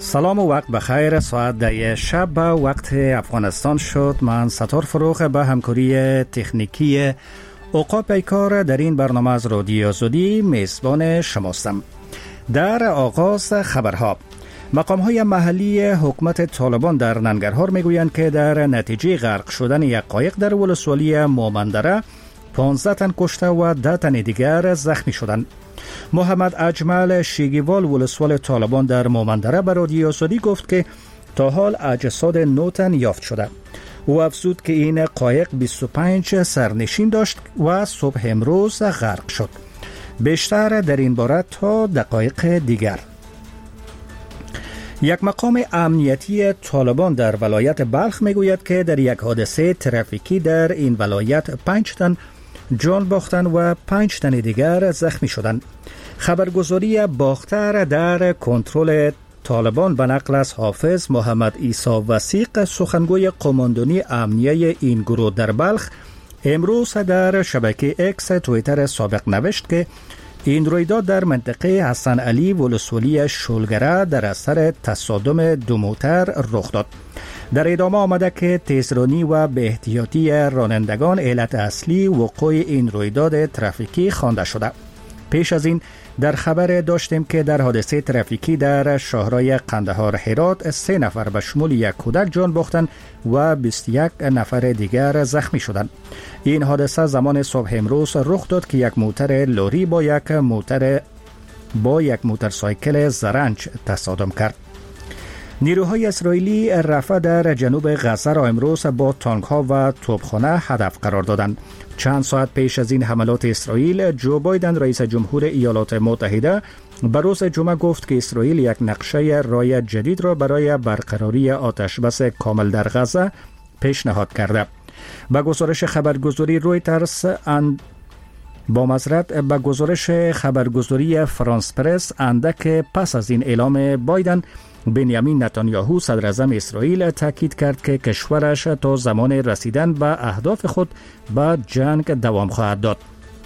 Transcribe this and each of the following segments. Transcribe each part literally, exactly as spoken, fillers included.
سلام و وقت بخیر. ساعت ده شب به وقت افغانستان شد. من ستار فروخ به همکاری تکنیکی اوقا پیکار در این برنامه از رادیو آزادی میزبان شماستم. در آغاز خبرها، مقام‌های محلی حکومت طالبان در ننگرهار میگویند که در نتیجه غرق شدن یک قایق در ولسوالی مومندره پانزده تن کشته و ده تن دیگر زخمی شدند. محمد اجمل شیگیوال ولسوال طالبان در مومندره به رادیو آزادی گفت که تا حال اجساد نه تن یافت شده. او افزود که این قایق بیست و پنج سرنشین داشت و صبح امروز غرق شد. بیشتر در این باره تا دقایق دیگر. یک مقام امنیتی طالبان در ولایت بلخ میگوید که در یک حادثه ترافیکی در این ولایت پنج تن جان باختند و پنج تن دیگر زخمی شدند. خبرگزاری باختر در کنترل طالبان به نقل از حافظ محمد عیسی وثیق، سخنگوی قماندانی امنیه این گروه در بلخ، امروز در شبکه اکس توییتر سابق نوشت که این رویداد در منطقه حسن علی ولسوالی شلگره در اثر تصادم دو موتر رخ داد. در ادامه آمده که تیزرانی و به احتیاطی رانندگان علت اصلی وقوع این رویداد ترافیکی خوانده شده. پیش از این در خبر داشتیم که در حادثه ترافیکی در شاهراه قندهار هرات سه نفر به شمول یک کودک جان باختند و بیست و یک نفر دیگر زخمی شدند. این حادثه زمان صبح امروز رخ داد که یک موتر لوری با یک موتر با یک موتورسایکل زرنج تصادم کرد. نیروهای اسرائیلی رفح در جنوب غزه را امروز با تانک‌ها و توپخانه هدف قرار دادند. چند ساعت پیش از این حملات اسرائیل، جو بایدن رئیس جمهور ایالات متحده به روز جمعه گفت که اسرائیل یک نقشه راه جدید را برای برقراری آتشبس کامل در غزه پیشنهاد کرده. با گزارش خبرگزاری رویترز اند با معذرت به گزارش خبرگزاری فرانس پرس، اندک پس از این اعلام بایدن، بنیامین نتانیاهو صدر اعظم اسرائیل تاکید کرد که کشورش تا زمان رسیدن به اهداف خود به جنگ دوام خواهد داد.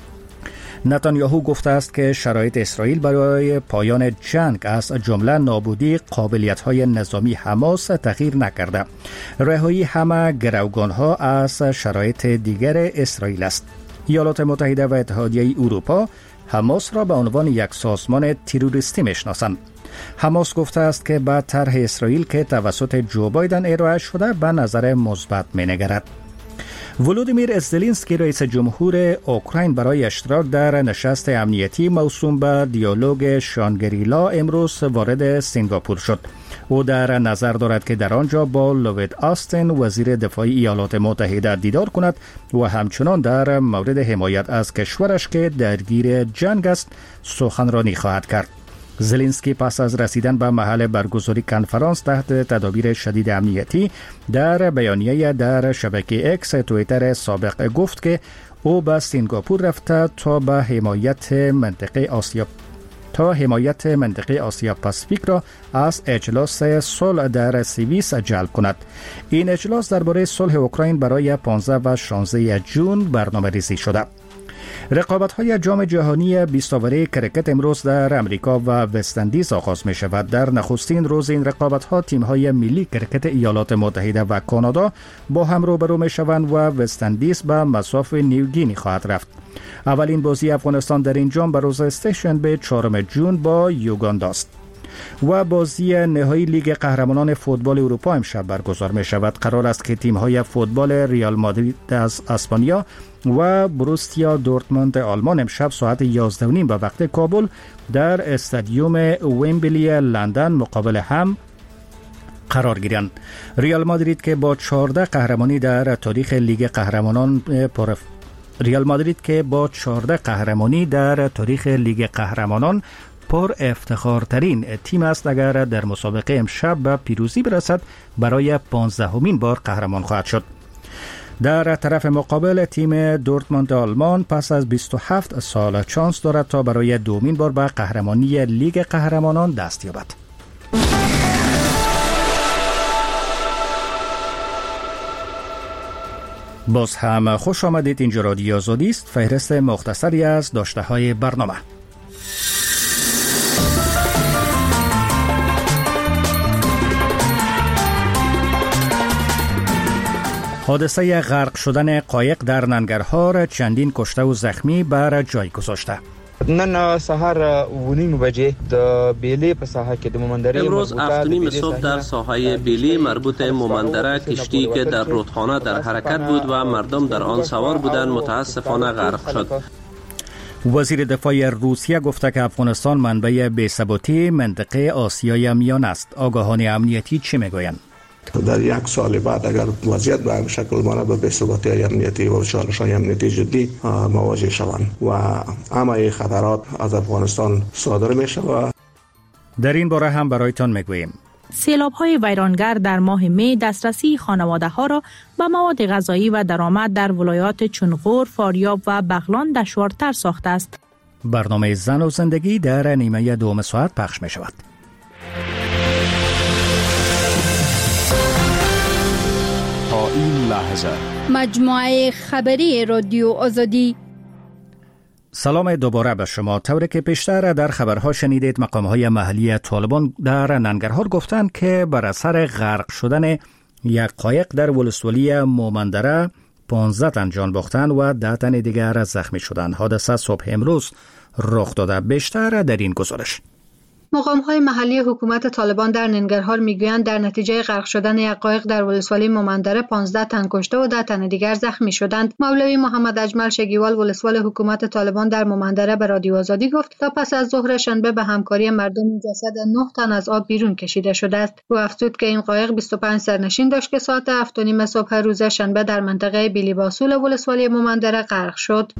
نتانیاهو گفته است که شرایط اسرائیل برای پایان جنگ از جمله نابودی قابلیت‌های نظامی حماس تغییر نکرده. رهایی همه گروگان‌ها از شرایط دیگر اسرائیل است. ایالات متحده و اتحادیه اروپا حماس را به عنوان یک سازمان تروریستی میشناسند. حماس گفته است که با طرح اسرائیل که توسط جو بایدن ارائه شده به نظر مثبت می‌نگرد. ولودیمیر زلنسکی رئیس جمهور اوکراین برای اشتراک در نشست امنیتی موسوم به دیالوگ شانگریلا امروز وارد سنگاپور شد. او در نظر دارد که در آنجا با لوید آستین وزیر دفاع ایالات متحده دیدار کند و همچنان در مورد حمایت از کشورش که درگیر جنگ است سخنرانی خواهد کرد. زلنسکی پس از رسیدن به محل برگزاری کنفرانس تحت تدابیر شدید امنیتی در بیانیه در شبکه اکس توییتر سابق گفت که او به سنگاپور رفته تا به حمایت منطقه آسیا تا حمایت منطقه آسیا پاسیفیک را از اجلاس صلح در سوئیس جلب کند. این اجلاس درباره صلح اوکراین برای پانزده و شانزده جون برنامه‌ریزی شده. رقابت‌های جام جهانی بیست اوره کرکت امروز در امریکا و وست‌اندیز آغاز می شود. در نخستین روز این رقابت‌ها تیم‌های ملی کرکت ایالات متحده و کانادا با هم روبرو می شوند و وست‌اندیز به مصاف نیوگینی خواهد رفت. اولین بازی افغانستان در این جام به روز سه‌شنبه چهارم جون با یوگاندا است. و بازی نهایی لیگ قهرمانان فوتبال اروپا امشب برگزار می شود. قرار است که تیم‌های فوتبال ریال مادرید از اسپانیا و بروسیا دورتموند آلمان امشب ساعت یازده و نیم به وقت کابل در استادیوم ویمبلی لندن مقابل هم قرار گیرند. ریال مادرید که با چهارده قهرمانی در تاریخ لیگ قهرمانان پر ریال مادرید که با چهارده قهرمانی در تاریخ لیگ قهرمانان پر افتخارترین تیم است، اگر در مسابقه امشب به پیروزی برسد برای پانزدهمین بار قهرمان خواهد شد. در طرف مقابل تیم دورتموند آلمان پس از بیست و هفت سال چانس دارد تا برای دومین بار به قهرمانی لیگ قهرمانان دست یابد. باز هم خوش آمدید. اینجا رادیو آزادی است. فهرست مختصری از داشته های برنامه. حادثه غرق شدن قایق در ننگرهار چندین کشته و زخمی بر جای گذاشته. نن سحر و نیم بجې د بیلی په ساحه کې د مومندره امروز هفت و نیم صبح در ساحه بیلی مربوط مومندره کشتی که در رودخانه در حرکت بود و مردم در آن سوار بودند متاسفانه غرق شد. وزیر دفاع روسیه گفته که افغانستان منبع بی‌ثباتی منطقه آسیای میانه است. آگاهان امنیتی چی میگویند؟ در یک سال بعد اگر وضعیت به همین شکل مانه به بی‌ثباتی امنیتی و چالش‌های امنیتی جدی مواجه شوند و همه خطرات از افغانستان صادر می‌شود. در این باره هم برایتان میگوییم. سیلاب‌های ویرانگر در ماه می دسترسی خانواده‌ها را به مواد غذایی و درآمد در ولایات چون غور، فاریاب و بغلان دشوارتر ساخته است. برنامه زن و زندگی در نیمه دوم ساعت پخش می‌شود. تا این لحظه مجموعه خبری رادیو آزادی. سلام دوباره به شما. طوری که پیشتر در خبرها شنیدید، مقام‌های محلی طالبان در ننگرهار گفتند که بر اثر غرق شدن یک قایق در ولسوالی مومندره پانزده تن جان باختند و ده تن دیگر زخمی شدند. حادثه صبح امروز رخ داده. بیشتر در این گزارش. مقام‌های محلی حکومت طالبان در ننگرهار میگویند در نتیجه غرق شدن یک قایق در ولسوالی مومندره پانزده تن کشته و ده تن دیگر زخمی شدند. مولوی محمد اجمل شگیوال ولسوال حکومت طالبان در مومندره به رادیو آزادی گفت تا پس از ظهر شنبه به همکاری مردم جسد نه تن از آب بیرون کشیده شده است. او افزود که این قایق بیست و پنج سرنشین داشت که ساعت هفت و نیم صبح روز شنبه در منطقه بیلی باسول ولسوالی مومندره غرق شد.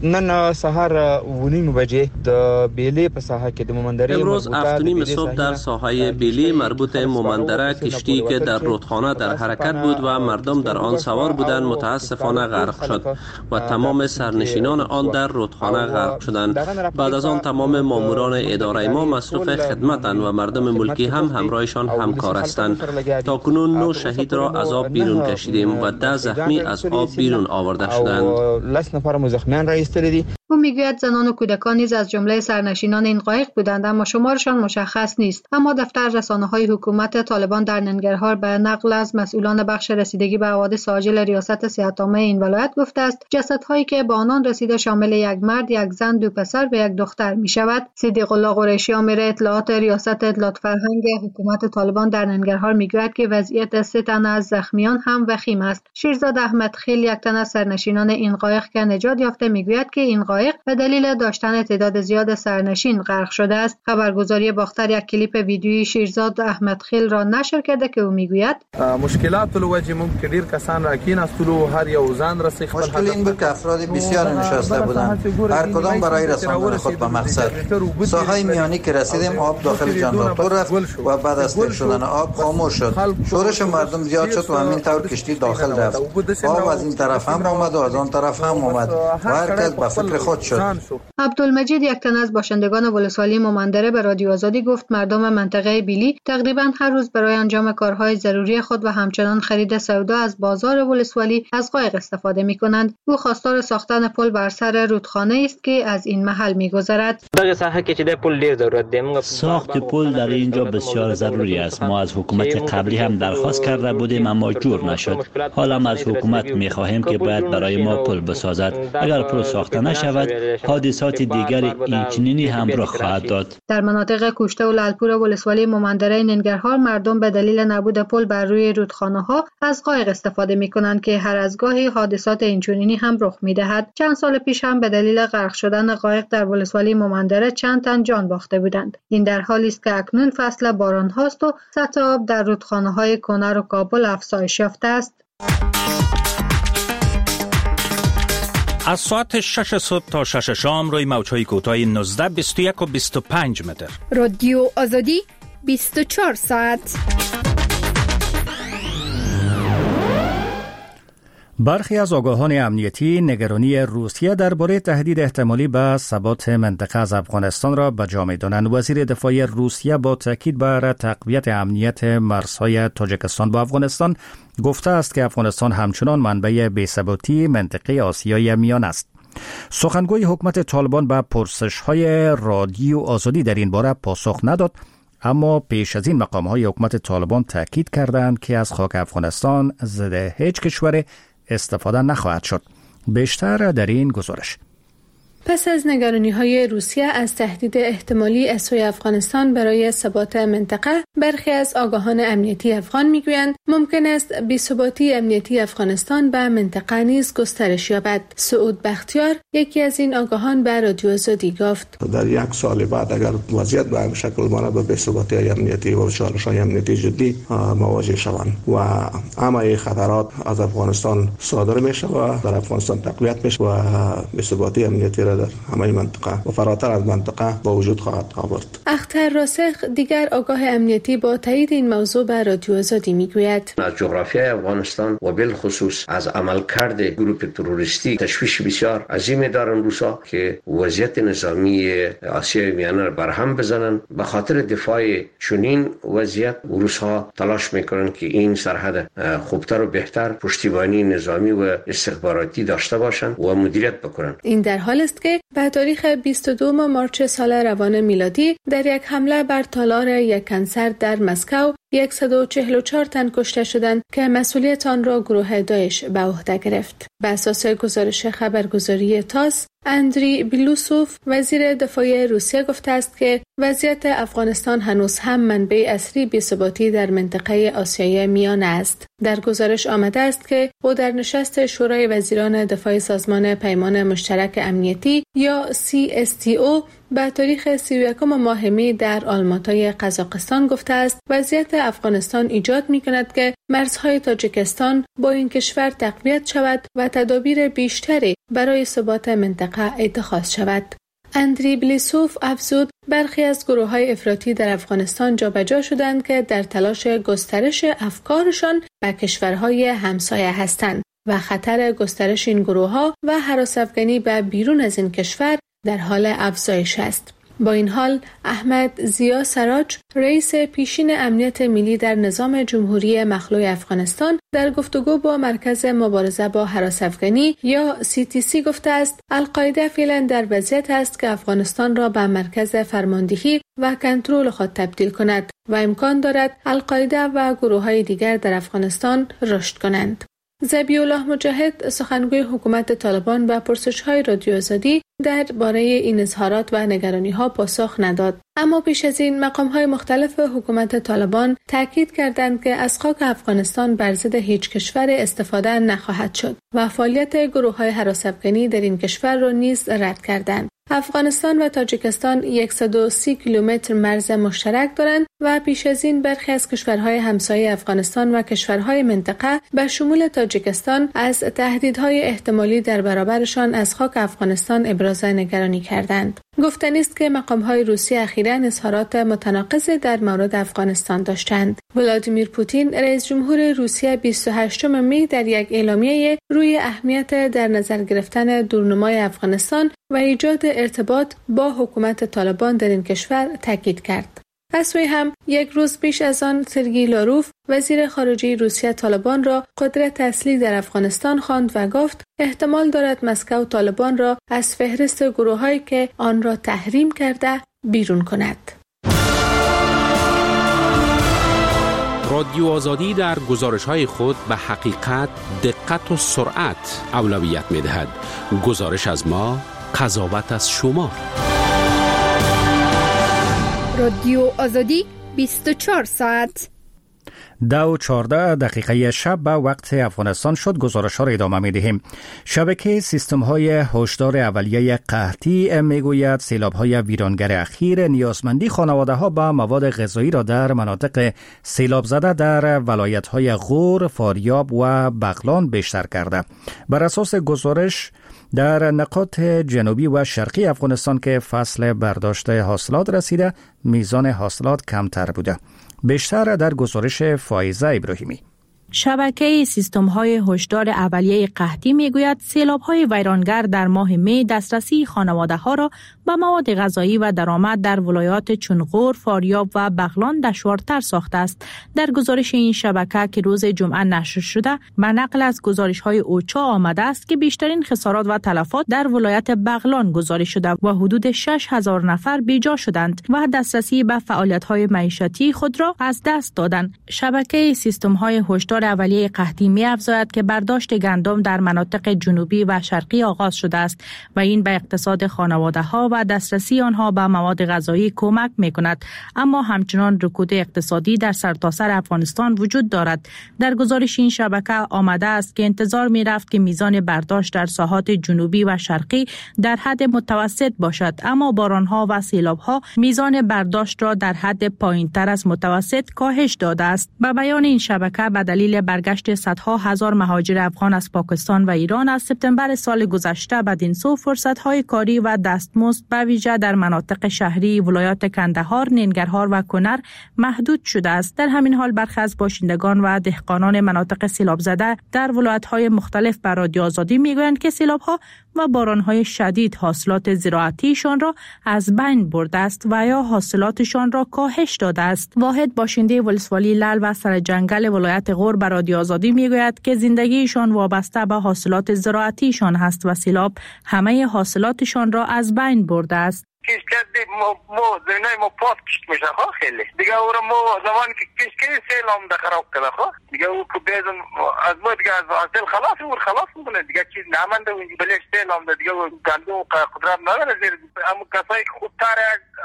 نن سحر و نیم بجې د بیلی په ساحه کې د مومندره امروز هفت و نیم صبح در ساحه بیلی مربوط مومندره کشتی که در رودخانه در حرکت بود و مردم در آن سوار بودند متاسفانه غرق شد و تمام سرنشینان آن در رودخانه غرق شدند. بعد از آن تمام ماموران اداره ما مصروف خدمتند و مردم ملکی هم همراهشان همکار هستند. تا کنون نه شهید را از آب بیرون کشیدیم و ده زخمی از آب بیرون آورده شدند. لس نفر مزخمیان را ایستاده. او میگوید زنان و کودکان نیز از جمله سرنشینان این قایق بودند اما شمارشان مشخص نیست. اما دفتر رسانه‌های حکومت طالبان در ننگرهار به نقل از مسئولان بخش رسیدگی به حوادث عاجل ریاست صحت‌عامه این ولایت گفته است جسدهایی که به آنان رسیده شامل یک مرد، یک زن، دو پسر و یک دختر می‌شود. صدیق الله قریشی امیر اطلاعات ریاست اطلاعات فرهنگ حکومت طالبان در ننگرهار میگوید که وضعیت سه تن از زخمیان هم وخیم است. شیرزاد احمد خیل یک تن از سرنشینان این قایق که نجات یافته میگوید که این قایق به دلیل داشتن تعداد زیاد سرنشین غرق شده است. خبرگزاری باختر یک کلیپ ویدیویی شیرزاد احمد خیل را نشر کرده که او میگوید مشکلات الوجه ممکن دیر کسان را کین استلو هر یو ځان رسي خپل مشکل این بود که افراد بسیار نشسته بودند، هر کدام برای رساندن خود به مقصد. ساحه میانی که رسیدیم آب داخل جنراتور رفت و بعد از تیر شدن آب خاموش شد. شورش مردم زیاد شد و همین طور کشتی داخل رفت. آب از این طرف هم آمد و از آن طرف هم آمد و هر کس به فکر خود شد. عبدالمجید یک تن از باشندگان ولسوالی مومندره به رادیو آزادی گفت مردم منطقه بیلی تقریبا هر روز برای انجام کارهای ضروری خود و همچنان خرید سودا از بازار ولسوالی از قایق استفاده می‌کنند. او خواستار ساختن پل بر سر رودخانه است که از این محل می‌گذرد. ساخت پل در اینجا بسیار ضروری است. ما از حکومت قبلی هم درخواست کرده بودیم اما جور نشد. حالا ما از حکومت می‌خواهیم که باید برای ما پل بسازد. اگر پل ساخته نشود حادثات دیگر اینچنینی هم رخ خواهد داد. در مناطق کوشته و لالپور ولسوالی مومندره ننگرهار مردم به دلیل نبود پل بر روی رودخانه‌ها از قایق استفاده می‌کنند که هر از گاهی حادثات اینچنینی هم رخ می‌دهد. چند سال پیش هم به دلیل غرق شدن قایق در ولسوالی مومندره چند تن جان باخته بودند. این در حالی است که اکنون فصل باران هاست و سطح آب در رودخانه‌های کنر و کابل افزایش یافته است. از ساعت شش صبح تا شش شام روی موج‌های کوتاه نوزده، بیست و یک و بیست و پنج متر. رادیو آزادی بیست و چهار ساعت. برخی از آگاهان امنیتی نگرانی روسیه درباره تهدید احتمالی به ثبات منطقه از افغانستان را به جا می‌دانند. وزیر دفاع روسیه با تاکید بر تقویت امنیت مرزهای تاجیکستان با افغانستان گفته است که افغانستان همچنان منبع بی‌ثباتی منطقه آسیای میانه است. سخنگوی حکومت طالبان به پرسش‌های رادیو آزادی در این باره پاسخ نداد، اما پیش از این مقام‌های حکومت طالبان تاکید کردند که از خاک افغانستان ضد هیچ کشور استفاده نخواهد شد. بیشتر در این گزارش. پس از نگرانی‌های روسیه از تهدید احتمالی از سوی افغانستان برای ثبات منطقه، برخی از آگاهان امنیتی افغان میگویند ممکن است بی‌ثباتی امنیتی افغانستان به منطقه نیز گسترش یابد. سعود بختیار، یکی از این آگاهان، به رادیو آزادی گفت: در یک سال بعد اگر وضعیت به این شکل مانه به بی‌ثباتی امنیتی و چالش‌های امنیتی جدی مواجه شوند و همه خطرات از افغانستان صادر میشه و در افغانستان تقویت میشه و بی‌ثباتی امنیتی را در همه منطقه و فراتر از منطقه با وجود خواهد آورد. اختر راسخ، دیگر آگاه امنیتی، با تایید این موضوع به رادیو آزادی میگوید: از جغرافیای افغانستان و بالخصوص از عملکرد گروه تروریستی تشویش بسیار عظیمی دارن روسا که وضعیت نظامی آسیای میانه را برهم بزنن. به خاطر دفاع چنین وضعیت روس‌ها تلاش میکنن که این سرحد خوبتر و بهتر پشتیبانی نظامی و استخباراتی داشته باشند و مدیریت بکنن. این در حال است که به تاریخ بیست و دو مارچ سال روان میلادی در یک حمله بر تالار یک کنسرت در مسکو صد و چهل و چهار تن کشته شدند که مسئولیت آن را گروه داعش به عهده گرفت. بر اساس گزارش خبرگزاری تاس، اندری بیلوسوف، وزیر دفاع روسیه، گفته است که وضعیت افغانستان هنوز هم منبع اصلی بی‌ثباتی در منطقه آسیای میانه است. در گزارش آمده است که او در نشست شورای وزیران دفاع سازمان پیمان مشترک امنیتی یا سی اس تی او به تاریخ سی و یکم ماه می در آلماتای قزاقستان گفته است وضعیت افغانستان ایجاد می کند که مرزهای تاجیکستان با این کشور تقویت شود و تدابیر بیشتری برای ثبات منطقه اتخاذ شود. اندری بلیسوف افزود برخی از گروه‌های افراطی در افغانستان جابجا شدند که در تلاش گسترش افکارشان به کشورهای همسایه هستند و خطر گسترش این گروه‌ها و هراس‌افکنی به بیرون از این کشور در حال افزایش است. با این حال، احمد زیا سراج، رئیس پیشین امنیت ملی در نظام جمهوری مخلوع افغانستان، در گفتگو با مرکز مبارزه با هراس‌افکنی یا سی تی سی گفته است القاعده فعلا در وضعیت است که افغانستان را به مرکز فرماندهی و کنترل خود تبدیل کند و امکان دارد القاعده و گروه‌های دیگر در افغانستان رشد کنند. ذبیح الله مجاهد، سخنگوی حکومت طالبان، به پرسش‌های رادیو آزادی درباره این اظهارات و نگرانی‌ها پاسخ نداد. اما پیش از این مقام‌های مختلف حکومت طالبان تاکید کردند که از خاک افغانستان بر ضد هیچ کشور استفاده نخواهد شد و فعالیت گروه‌های هراس‌افکنی در این کشور را نیز رد کردند. افغانستان و تاجیکستان صد و سی کیلومتر مرز مشترک دارند و پیش از این برخی از کشورهای همسایه افغانستان و کشورهای منطقه به شمول تاجیکستان از تهدیدهای احتمالی در برابرشان از خاک افغانستان ابراز نگرانی کردند. گفتنی است که مقام‌های روسیه اخیراً اظهارات متناقض در مورد افغانستان داشتند. ولادیمیر پوتین، رئیس جمهور روسیه، بیست و هشتم می در یک اعلامیه روی اهمیت در نظر گرفتن دورنمای افغانستان و ایجاد ارتباط با حکومت طالبان در این کشور تاکید کرد. از سوی هم یک روز پیش از آن سرگئی لاروف، وزیر خارجه روسیه، طالبان را قدرت اصلی در افغانستان خواند و گفت احتمال دارد مسکو طالبان را از فهرست گروه‌هایی که آن را تحریم کرده بیرون کند. رادیو آزادی در گزارش‌های خود به حقیقت، دقت و سرعت اولویت می‌دهد. گزارش از ما، قضاوت از شما. رادیو آزادی بیست و چهار ساعت. ده و چهارده دقیقه شب به وقت افغانستان شد. گزارش ها را ادامه می دهیم. شبکه سیستم های هشدار اولیه قحطی می گوید سیلاب های ویرانگر اخیر نیازمندی خانواده ها به مواد غذایی را در مناطق سیلاب زده در ولایت های غور، فاریاب و بغلان بیشتر کرده. بر اساس گزارش در نقاط جنوبی و شرقی افغانستان که فصل برداشت حاصلات رسیده، میزان حاصلات کمتر بوده. بیشتر در گزارش فائزه ابراهیمی. شبکه سیستم‌های هشدار اولیه قحطی میگوید سیلاب‌های ویرانگر در ماه می دسترسی خانواده‌ها را به مواد غذایی و درآمد در ولایات چون غور، فاریاب و بغلان دشوارتر ساخته است. در گزارش این شبکه که روز جمعه نشر شده، به نقل از گزارش‌های اوچا آمده است که بیشترین خسارات و تلفات در ولایت بغلان گزارش شده و حدود شش هزار نفر بیجا شدند و دسترسی به فعالیت‌های معیشتی خود را از دست دادند. شبکه سیستم‌های هشدار اولیه قحطی می افزاید که برداشت گندم در مناطق جنوبی و شرقی آغاز شده است و این به اقتصاد خانواده‌ها و دسترسی آنها به مواد غذایی کمک می کند، اما همچنان رکود اقتصادی در سرتاسر افغانستان وجود دارد. در گزارش این شبکه آمده است که انتظار می رفت که میزان برداشت در ساحات جنوبی و شرقی در حد متوسط باشد، اما بارانها و سیلاب‌ها میزان برداشت را در حد پایین‌تر از متوسط کاهش داده است. به بیان این شبکه به دلیل برگشت صدها هزار مهاجر افغان از پاکستان و ایران از سپتامبر سال گذشته بدین سو فرصت‌های کاری و دستمزد به ویژه در مناطق شهری ولایات کندهار، ننگرهار و کنر محدود شده است. در همین حال برخی از باشندگان و دهقانان مناطق سیلاب زده در ولایت‌های مختلف به رادیو آزادی میگویند که سیلاب‌ها و باران‌های شدید حاصلات زراعتیشان را از بین برده است و یا حاصلاتشان را کاهش داده است. واحد باشنده ولسوالی لعل و سرجنگل ولایت غور به رادیو آزادی میگوید که زندگیشان وابسته به حاصلات زراعتیشان است و سیلاب همه حاصلاتشان را از بین برده است. کش کرده مو مو زینای مو پاس کشت میشه خواه خیلی دیگه او را مو زمانی که کش کردی سیلام ده خراب کرده خواه دیگه او که بیزن از ما دیگه از سیل خلاص او خلاص میکنه دیگه چیز نمانده و بلیش سیلام ده دیگه گندو قدرت نداره زیر اما کسایی که خود تاره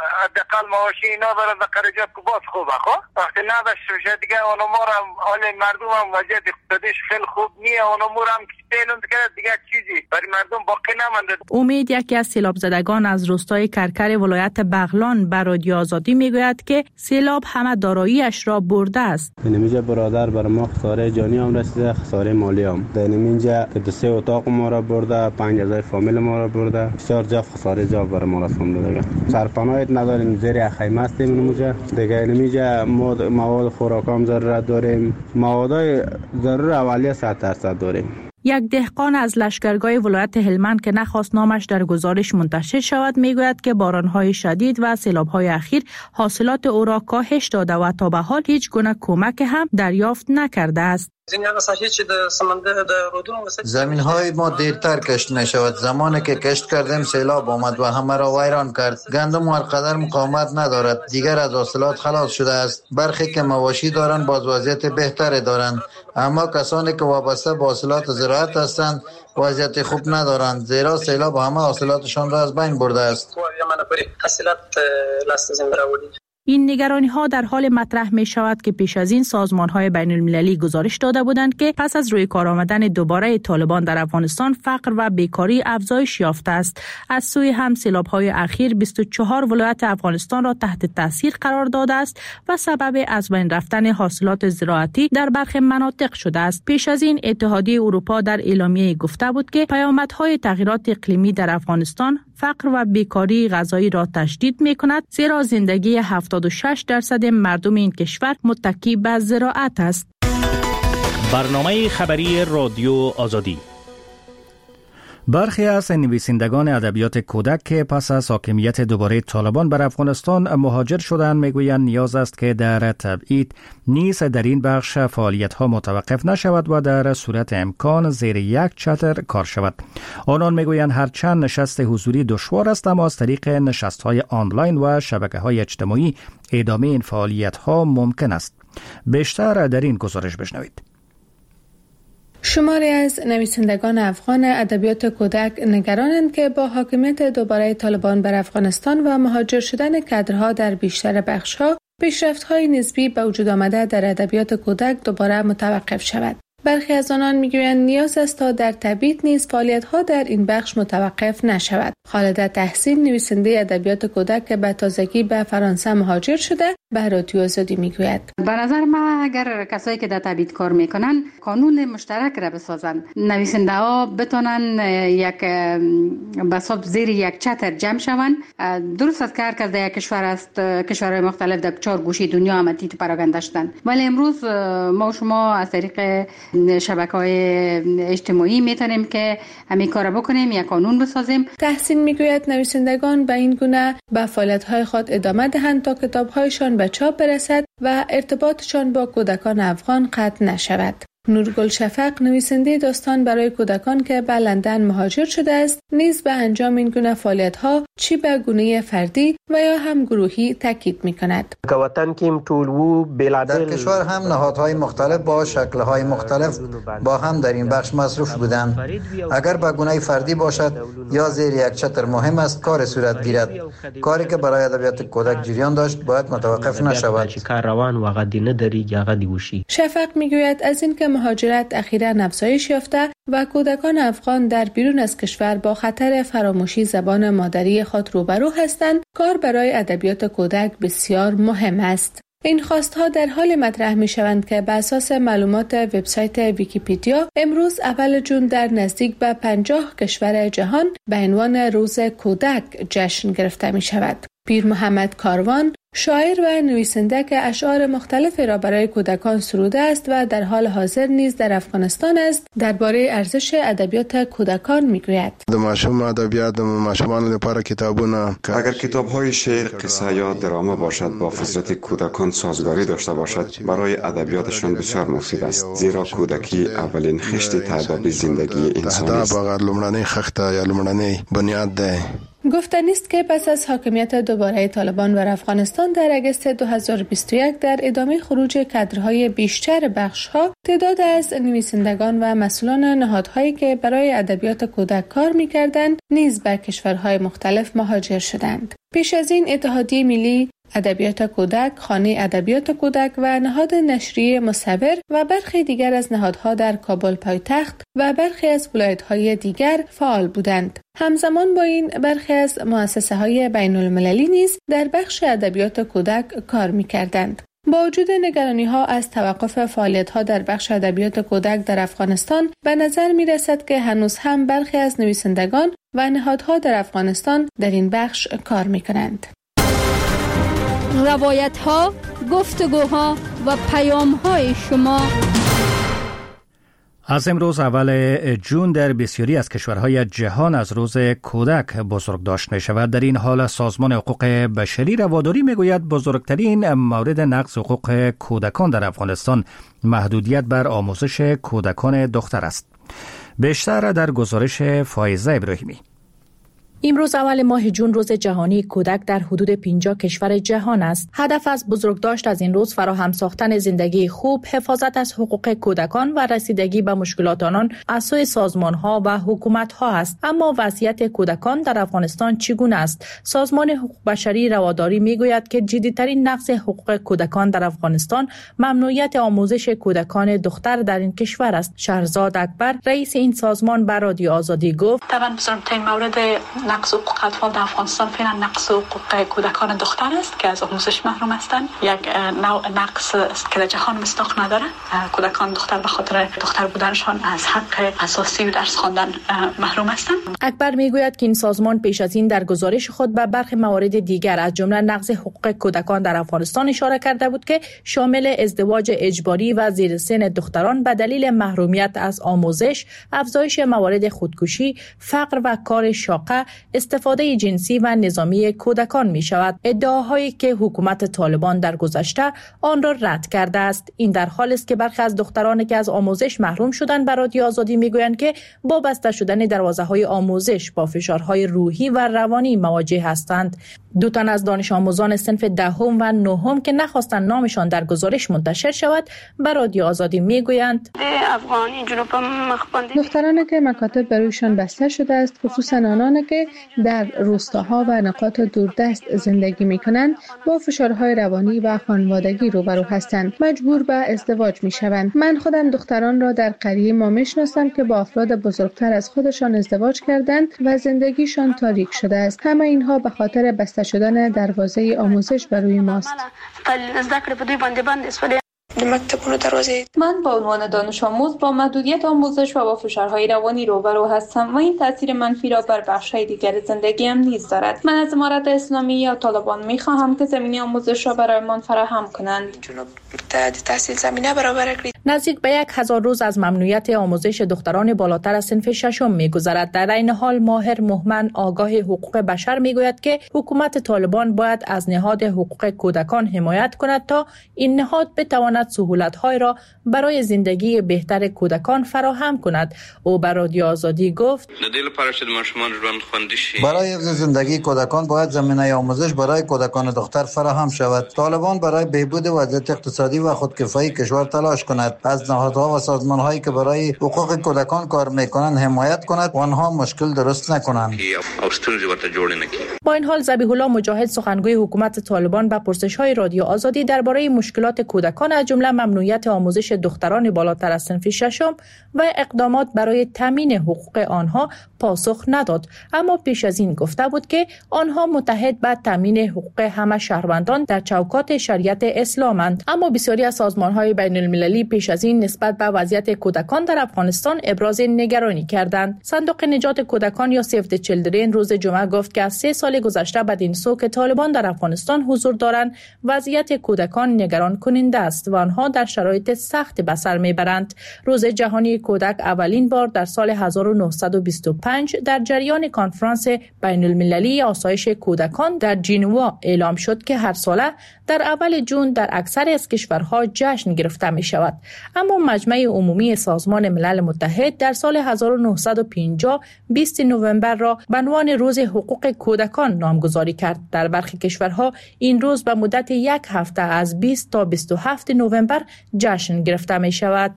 دقل مواشی اینا داره ده قرجات که باز خوبه خواه وقتی نداشت بشه دیگه اونو ما را حال مردم هم وضعیت اقتصادیش خیلی خوب نیه اونو ما را هم سیلام دیگه دیگه چیزی برای مردم باقی نمانده. امید یکی از سیلاب زدگان از روستای کرکر ولایت بغلان به رادیو آزادی میگوید که سیلاب همه داراییش را برده است. اینجا برادر بر ما خساره جانی هم رسیده، خساره مالی هم. در اینجا که دو سه اتاق ما را برده، پنج هزار فامیل ما را برده، بسیار جا خساره جا بر ما رسونده دیگه. سرپناه نداریم، زیر خیمه هستیم اینجا. دیگه اینجا مواد خوراک هم ضرورت داریم، موادای ضرور اولیه صد درصد داریم. یک دهقان از لشکرگاه ولایت هلمند که نخواست نامش در گزارش منتشر شود میگوید که بارانهای شدید و سیلاب‌های اخیر حاصلات او را کاهش داده و تا به حال هیچ گونه کمک هم دریافت نکرده است. زمین های ما دیرتر کشت نشود. زمانی که کشت کردیم سیلاب آمد و همه را ویران کرد. گندم هرقدر مقاومت ندارد، دیگر از حاصلات خلاص شده است. برخی که مواشی دارند باز وضعیت بهتری دارند، اما کسانی که وابسته به حاصلات زراعت هستند وضعیت خوب ندارند، زیرا سیلاب همه حاصلاتشان را از بین برده است. این نگرانی ها در حال مطرح می شود که پیش از این سازمان های بین المللی گزارش داده بودند که پس از روی کار آمدن دوباره طالبان در افغانستان فقر و بیکاری افزایش یافته است. از سوی هم سیلاب های اخیر بیست و چهار ولایت افغانستان را تحت تاثیر قرار داده است و سبب از بین رفتن حاصلات زراعتی در برخی مناطق شده است. پیش از این اتحادیه اروپا در اعلامیه گفته بود که پیامدهای تغییرات اقلیمی در افغانستان فقر و بیکاری غذایی را تشدید می کند، زیرا زندگی هفتاد و شش درصد مردم این کشور متکی به زراعت است. برنامه خبری رادیو آزادی. برخی از نویسندگان ادبیات کودک که پس از حاکمیت دوباره طالبان بر افغانستان مهاجر شدند میگویند نیاز است که در تبعید نیز در این بخش فعالیت‌ها متوقف نشود و در صورت امکان زیر یک چتر کار شود. آنان میگویند هرچند نشست حضوری دشوار است، اما از طریق نشست‌های آنلاین و شبکه‌های اجتماعی ادامه این فعالیت‌ها ممکن است. بیشتر در این گزارش بشنوید. شماری از نویسندگان افغان ادبیات کودک نگرانند که با حاکمیت دوباره طالبان بر افغانستان و مهاجر شدن کادرها در بیشتر بخش‌ها، پیشرفت‌های نسبی به وجود آمده در ادبیات کودک دوباره متوقف شود. برخی از آنان میگویند نیاز است تا در تبعید نیز فعالیت‌ها در این بخش متوقف نشود. خالده تحسین، نویسنده ادبیات کودک که به تازگی به فرانسه مهاجر شده، به رادیو آزادی میگوید: به نظر من اگر کسایی که در تبعید کار میکنن قانون مشترک را بسازن، نویسنده ها بتونن یک بساب زیر یک چتر جمع شوند. درست است که هر کس در یک کشور است، کشورهای مختلف در چهار گوشه دنیا هم تیت پراگنده شدن، ولی امروز ما و شما از طریق شبکه‌های اجتماعی میتونیم که همین کارا بکنیم، یک قانون بسازیم. تحسین میگوید نویسندگان به این گونه به فعالیت‌های خود ادامه دهند تا کتاب‌هایشان به چاپ برسد و ارتباطشان با کودکان افغان قطع نشود. نورگل شفق، نویسنده داستان برای کودکان که به لندن مهاجر شده است، نیز به انجام این گونه فعالیت‌ها چی به گونه فردی و یا هم گروهی تاکید می‌کند. در کشور هم نهادهای مختلف با شکل‌های مختلف با هم در این بخش مصروف بودند. اگر به گونه فردی باشد یا زیر یک چتر مهم است کار صورت گیرد. کاری که برای ادبیات کودک جریان داشت باید متوقف نشود. شفق می‌گوید از اینکه مهاجرت اخیراً افزایش یافته و کودکان افغان در بیرون از کشور با خطر فراموشی زبان مادری خود روبرو هستند، کار برای ادبیات کودک بسیار مهم است. این خواستها در حال مطرح می شوند که بر اساس معلومات وبسایت ویکی‌پدیا امروز اول جون در نزدیک به پنجاه کشور جهان به عنوان روز کودک جشن گرفته می شود. پیر محمد کاروان، شاعر و نویسنده که اشعار مختلفی را برای کودکان سروده است و در حال حاضر نیز در افغانستان است، درباره ارزش ادبیات کودکان میگوید: د ماشوم ادبیات د ماشومان لپاره کتابونه، اگر کتاب‌های شعر، قصه یا درامه باشد با فطرت کودکان سازگاری داشته باشد، برای ادبیاتشان بسیار مفید است، زیرا کودکی اولین خشت تعداد زندگی انسانی است. دا لومړنی خښته یا لومړنی بنیاد ده. گفتنی است که پس از حاکمیت دوباره طالبان بر افغانستان در اگست دو هزار و بیست و یک در ادامه خروج کادرهای بیشتر بخش‌ها، تعداد از نویسندگان و مسئولان نهادهایی که برای ادبیات کودک کار می‌کردند نیز به کشورهای مختلف مهاجر شدند. پیش از این اتحادیه ملی ادبیات کودک، خانه ادبیات کودک و نهاد نشریه مصور و برخی دیگر از نهادها در کابل پایتخت و برخی از ولایت‌های دیگر فعال بودند. همزمان با این برخی از مؤسسه‌های بین‌المللی نیز در بخش ادبیات کودک کار می‌کردند. با وجود نگرانی‌ها از توقف فعالیت‌ها در بخش ادبیات کودک در افغانستان، به نظر می‌رسد که هنوز هم برخی از نویسندگان و نهادها در افغانستان در این بخش کار می‌کنند. روایت‌ها، گفتگوها و پیام‌های شما. از امروز اول جون در بسیاری از کشورهای جهان از روز کودک بزرگداشت می شود. در این حال سازمان حقوق بشری رواداری می گوید بزرگترین مورد نقض حقوق کودکان در افغانستان محدودیت بر آموزش کودکان دختر است. بیشتر در گزارش فایزه ابراهیمی. امروز اول ماه جون روز جهانی کودک در حدود پنجاه کشور جهان است. هدف از بزرگداشت از این روز فراهم ساختن زندگی خوب، حفاظت از حقوق کودکان و رسیدگی به مشکلات آنان از سوی سازمان‌ها و حکومت‌ها است. اما وضعیت کودکان در افغانستان چگونه است؟ سازمان حقوق بشری رواداری می‌گوید که جدی‌ترین نقض حقوق کودکان در افغانستان ممنوعیت آموزش کودکان دختر در این کشور است. شهرزاد اکبر، رئیس این سازمان، به رادیو آزادی گفت: طبعا بزرگترین مورد نقض حقوق اطفال در افغانستان فعلا نقض حقوق کودکان دختر است که از آموزش محروم هستند. یک نوع نقض است که در جهان مصداق نداره. کودکان دختر به خاطر دختر بودنشان از حق اساسی و درس خواندن محروم هستند. اکبر میگوید که این سازمان پیش از این در گزارش خود به برخی موارد دیگر از جمله نقض حقوق کودکان در افغانستان اشاره کرده بود که شامل ازدواج اجباری و زیر سن دختران به دلیل محرومیت از آموزش، افزایش موارد خودکشی، فقر و کار شاقه، استفاده جنسی و نظامی کودکان می شود. ادعاهایی که حکومت طالبان در گذشته آن را رد کرده است. این در حالی است که برخی از دخترانی که از آموزش محروم شدند به رادیو آزادی می گویند که با بسته شدن دروازه های آموزش با فشارهای روحی و روانی مواجه هستند. دو تن از دانش آموزان صنف دهم و نهم که نخواستند نامشان در گزارش منتشر شود به رادیو آزادی میگویند دخترانی که مکاتب برایشان بسته شده است، خصوصا آنان که در روستاها و نقاط دوردست زندگی میکنند، با فشارهای روانی و خانوادگی روبرو هستند، مجبور به ازدواج میشوند. من خودم دختران را در قریه ما میشناسم که با افراد بزرگتر از خودشان ازدواج کردند و زندگیشان تاریک شده است. همه اینها به خاطر بسته شدن دروازه آموزش بر روی ماست. من به عنوان دانش آموز با محدودیت آموزش و با فشارهای روانی روبرو هستم و این تاثیر منفی را بر بخش‌های دیگر زندگیم نیز دارد. من از امارت اسلامی یا طالبان می خواهم که زمینه آموزش را برایمان فراهم کنند. تحصیل زمینه برابر کنید. نزدیک به یک هزار روز از ممنوعیت آموزش دختران بالاتر از صنف ششم می‌گذرد. در این حال ماهر مهمن آگاه حقوق بشر میگوید که حکومت طالبان باید از نهاد حقوق کودکان حمایت کند تا این نهاد بتواند سهولت‌های را برای زندگی بهتر کودکان فراهم کند. او بر رادیو آزادی گفت: برای حفظ زندگی کودکان باید زمینه آموزش برای کودکان دختر فراهم شود. طالبان برای بهبود وضعیت اقتصادی و خودکفایی کشور تلاش کند، از نهادها و سازمان‌هایی که برای حقوق کودکان کار می‌کنند حمایت کند و آنها مشکل درست نکنند. با این حال ذبیح الله مجاهد سخنگوی حکومت طالبان به پرسش‌های رادیو آزادی درباره مشکلات کودکان از جمله ممنوعیت آموزش دختران بالاتر از صنف ششم و اقدامات برای تامین حقوق آنها پاسخ نداد، اما پیش از این گفته بود که آنها متحد به تامین حقوق همه شهروندان در چوکات شریعت اسلامند. اما بسیاری از سازمان‌های بین‌المللی پیش از این نسبت به وضعیت کودکان در افغانستان ابراز نگرانی کردند. صندوق نجات کودکان یا سیو دی چیلدرن روز جمعه گفت که از سه سال گذشته بدین سو که طالبان در افغانستان حضور دارند، وضعیت کودکان نگران کننده است و آنها در شرایط سخت به سر میبرند. روز جهانی کودک اولین بار در سال هزار و نهصد و بیست و پنج در جریان کنفرانس بین‌المللی آسایش کودکان در ژنوا اعلام شد که هر ساله در اول جون در اکثر از کشورها جشن گرفته می شود. اما مجمع عمومی سازمان ملل متحد در سال هزار و نهصد و پنجاه بیست نوامبر را به عنوان روز حقوق کودکان نامگذاری کرد. در برخی کشورها این روز به مدت یک هفته از بیست تا بیست و هفت نوامبر جشن گرفته می شود.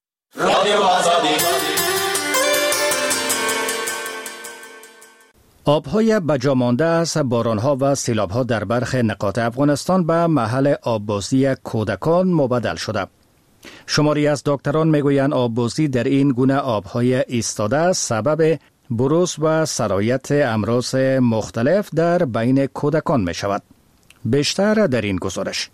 آب‌های بجا مانده از باران‌ها و سیلاب‌ها در برخی نقاط افغانستان به محل آببازی کودکان مبدل شده. شماری از دکتران میگویند آببازی در این گونه آب‌های ایستاده سبب بروز و سرایت امراض مختلف در بین کودکان می شود. بیشتر در این گزارش.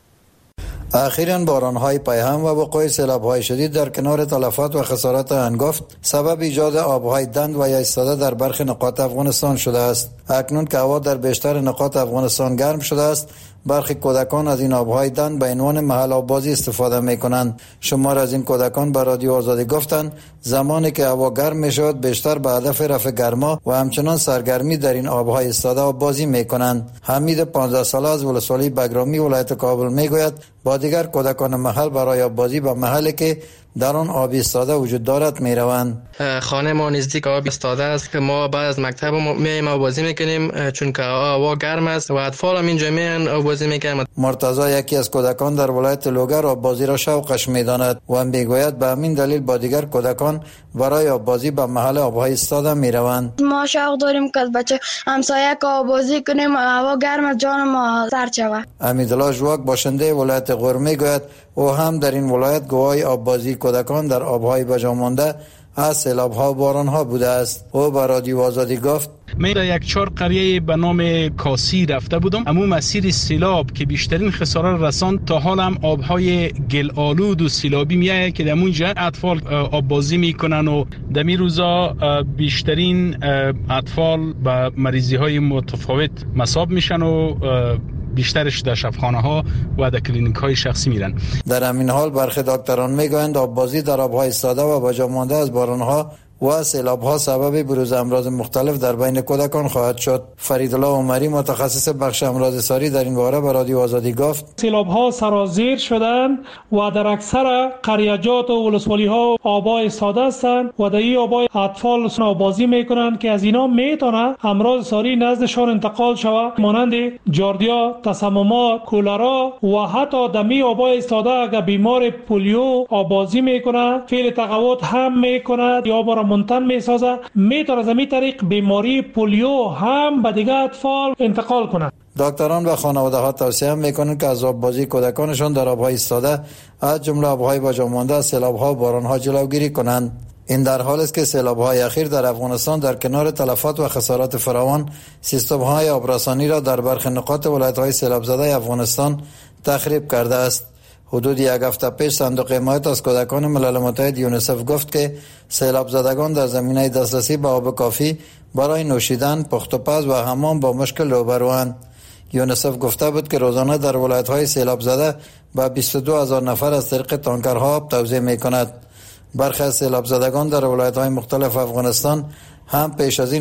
اخیراً باران‌های پیهم و وقوع سیلاب‌های شدید در کنار تلفات و خسارات هنگفت سبب ایجاد آب‌های دند و یا ایستاده در برخی نقاط افغانستان شده است. اکنون که هوا در بیشتر نقاط افغانستان گرم شده است، برخی کودکان از این آب‌های دند به عنوان محل آببازی استفاده می‌کنند. شمار از این کودکان به رادیو آزادی گفتند زمانی که هوا گرم می‌شود بیشتر به هدف رفع گرما و همچنان سرگرمی در این آب‌های ایستاده آببازی می‌کنند. حمید پانزده ساله از ولسوالی بگرامی ولایت کابل می‌گوید با دیگر کودکان محل برای آببازی به محلی که در آن آب ایستاده وجود دارد میروند. خانه ما نزدیک آب ایستاده است که ما بعد از مکتب میایم آببازی میکنیم چون که هوا گرم است و اطفال هم اینجا میان آببازی میکنند. مرتضی یکی از کودکان در ولایت لوگر آببازی را شوقش میداند و میگوید به همین دلیل با دیگر کودکان برای آببازی به محل آبهای ایستاده میروند. ما شوق داریم که بچه همسایه که آببازی کنیم هوا گرم است جان ما سرد شود. امیدالله ژواک باشنده ولایت غور میگوید او هم در این ولایت گواهی آببازی کودکان در آبهای بجا مانده از سیلاب‌ها و باران‌ها بوده است. او به رادیو آزادی گفت من در یک چهار قریه به نام کاسی رفته بودم. اما مسیر سیلاب که بیشترین خسارت رساند تا حال هم آبهای گل آلود و سیلابی میایه که در اونجا اطفال آببازی میکنن و در این روزا بیشترین اطفال به مریضی های متفاوت مصاب میشن و بیشترش در شفاخانه ها و در کلینیک های شخصی میرن. در همین حال برخی دکتران میگویند آببازی در آبهای ایستاده و بجا مانده از بارانها و سیلاب‌ها سبب بروز امراض مختلف در بین کودکان خواهد شد. فریدالله عمری متخصص بخش امراض‌ساری در این باره به رادیو آزادی گفت: سیلاب‌ها سرازیر شدند و در اکثر قریه‌جات و ولسوالی‌ها آب‌ها ایستاده هستند و در این آب‌ها اطفال آبازی میکنند که از اینا میتونه امراض ساری نزدشان انتقال شود، مانند جاردیا، تسممات، کولرا و حتی دمی آب‌ها ایستاده اگر بیمار پولیو آبازی میکنه، فعل تقوت هم میکنه یا آب را منتن میسازه، میتونه از این طریق بیماری پولیو هم به دیگه اطفال انتقال کنه. دکتران و خانواده ها توصیه میکنند که از آببازی کودکانشان در آب‌های ایستاده از جمله آب‌های باجا مانده از سیلاب‌ها و باران‌ها جلوگیری کنند. این در حال است که سیلاب‌های اخیر در افغانستان در کنار تلفات و خسارات فراوان سیستم‌های آبرسانی را در برخی نقاط ولایت‌های سیلاب زده افغانستان تخریب کرده است. حدود یک هفته پیش صندوق حمایت از کودکان ملل متحد یونیسف گفت که سیلاب زدگان در زمینه دسترسی به آب کافی برای نوشیدن، پخت و پز و حمام با مشکل روبروند. یونیسف گفته بود که روزانه در ولایت‌های سیلاب زده به بیست و دو هزار نفر از طریق تانکرها آب توزیع می‌کند. برخی از سیلاب زدگان در ولایت‌های مختلف افغانستان هم پیش از این